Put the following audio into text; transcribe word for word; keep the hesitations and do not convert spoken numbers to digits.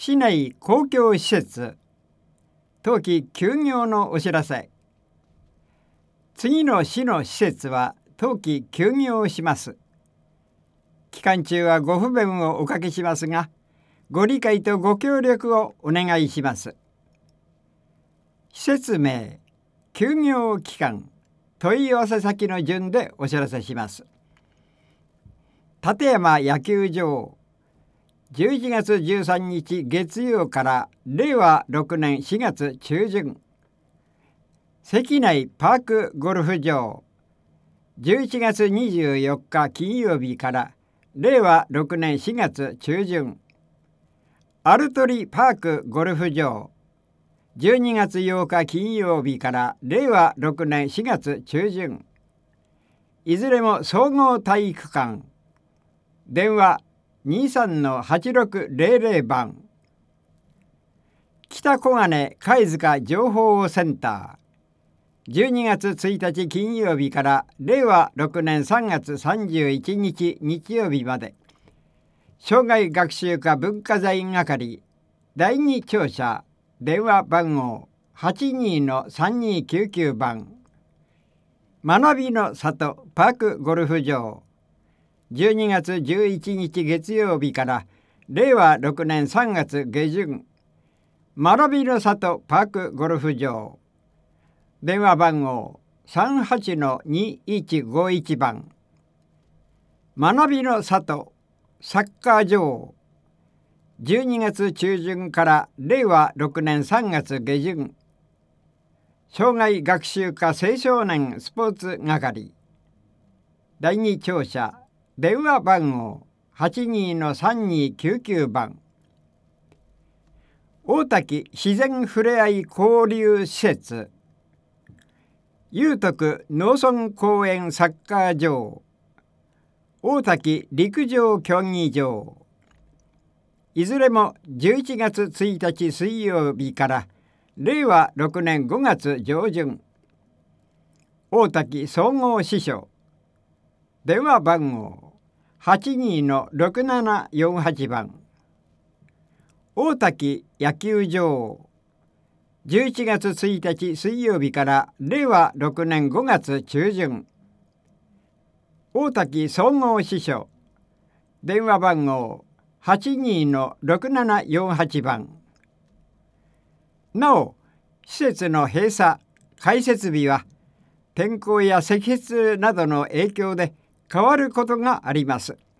市内公共施設冬季休業のお知らせ。次の市の施設は冬季休業します。期間中はご不便をおかけしますが、ご理解とご協力をお願いします。施設名、休業期間、問い合わせ先の順でお知らせします。立山野球場、じゅういちがつじゅうさんにち月曜かられいわろくねんしがつちゅうじゅん。関内パークゴルフ場、じゅういちがつにじゅうよっか金曜日かられいわろくねんしがつちゅうじゅん。アルトリパークゴルフ場、じゅうにがつようか金曜日かられいわろくねんしがつちゅうじゅん。いずれも総合体育館。電話 にさんのはちろくぜろぜろ 番。北小金貝塚情報センター、じゅうにがつついたち金曜日かられいわろくねんさんがつさんじゅういちにち日曜日まで。生涯学習科文化財係だいに庁舎、電話番号 はちにのさんにきゅうきゅう 番。学びの里パークゴルフ場、じゅうにがつじゅういちにち月曜日かられいわろくねんさんがつげじゅん。学びの里パークゴルフ場、電話番号 さんはちのにいちごいち 番。学びの里サッカー場、じゅうにがつちゅうじゅんかられいわろくねんさんがつげじゅん。生涯学習科青少年スポーツ係だいに庁舎、電話番号 はちにのさんにきゅうきゅう 番。大滝自然ふれあい交流施設、有徳農村公園サッカー場、大滝陸上競技場、いずれもじゅういちがつついたち水曜日かられいわろくねんごがつじょうじゅん。大滝総合支所、電話番号 はちにのろくななよんはち 番。大滝野球場、じゅういちがつついたち水曜日かられいわろくねんごがつちゅうじゅん。大滝総合支所、電話番号 はちにのろくななよんはち 番。なお、施設の閉鎖・開設日は天候や積雪などの影響で変わることがあります。